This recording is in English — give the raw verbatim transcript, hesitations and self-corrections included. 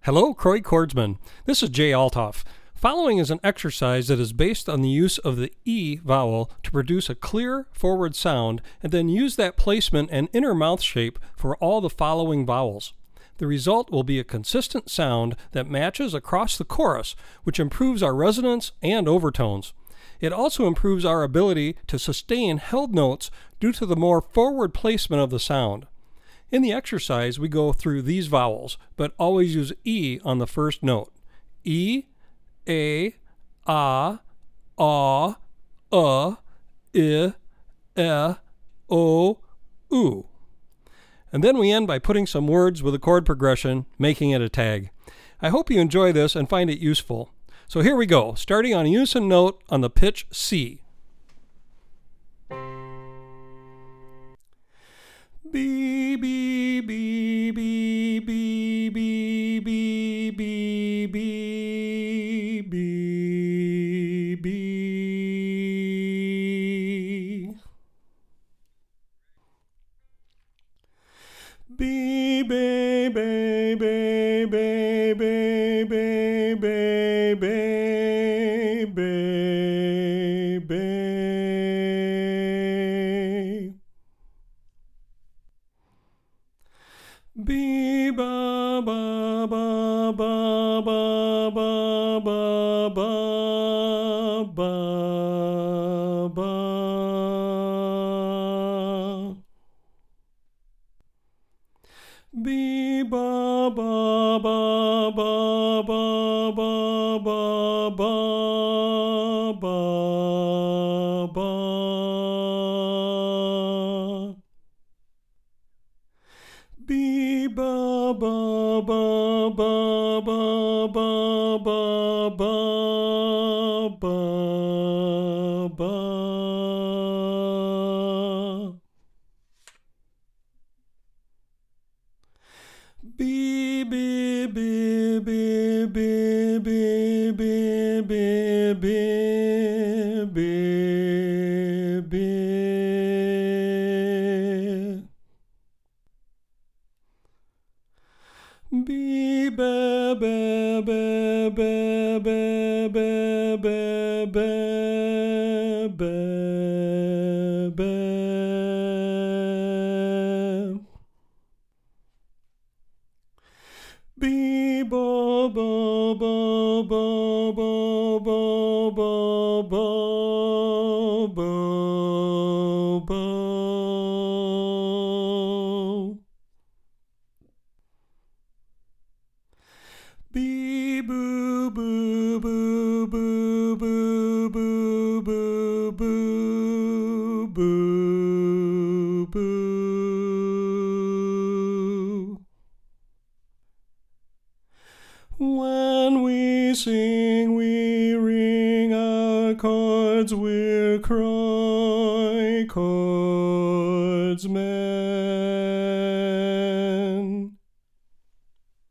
Hello, Croy Chordsmen. This is Jay Althoff. Following is an exercise that is based on the use of the E vowel to produce a clear forward sound and then use that placement and inner mouth shape for all the following vowels. The result will be a consistent sound that matches across the chorus, which improves our resonance and overtones. It also improves our ability to sustain held notes due to the more forward placement of the sound. In the exercise, we go through these vowels, but always use E on the first note. E, A, Ah, Aw, Uh, I, Eh, O, Oo. And then we end by putting some words with a chord progression, making it a tag. I hope you enjoy this and find it useful. So here we go, starting on a unison note on the pitch C. B, B, B, B, B, B, B, B, B, B, B. B, ba, ba, ba, ba, ba, ba, ba, ba, ba, ba. Be ba ba ba ba ba ba ba ba ba ba. Be ba ba ba ba ba ba ba ba ba ba. Be ba ba ba ba ba ba ba ba ba ba. Be be be be be be be be be be be. Be ba ba ba ba ba ba ba ba ba ba. Be ba ba ba ba ba ba ba ba ba ba. Be boo boo boo boo boo boo boo boo boo boo. When we sing, we ring our chords, we're Croy Chordsmen.